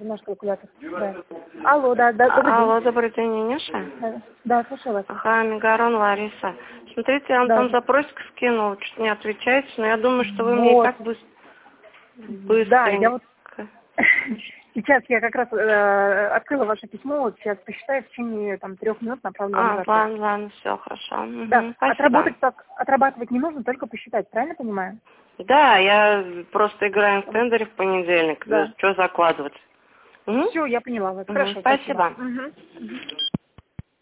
наш калькулятор. Да. Алло, да, добрый день. Алло, добрый день, Нюша? Да, слушаю вас. Ага, Мегарон Лариса. Смотрите, я вам там запросик скинул, что-то не отвечаете, но я думаю, что вы мне и так быстренько. Да, я вот сейчас я как раз открыла ваше письмо, вот сейчас посчитаю, в течение 3 минут направлю вам назад. Ладно, все, хорошо. Да, Спасибо. отрабатывать не нужно, только посчитать, правильно понимаю? Да, я просто играю в тендере в понедельник. Да. Что закладывать? Все, я поняла вас. Хорошо, Спасибо. спасибо.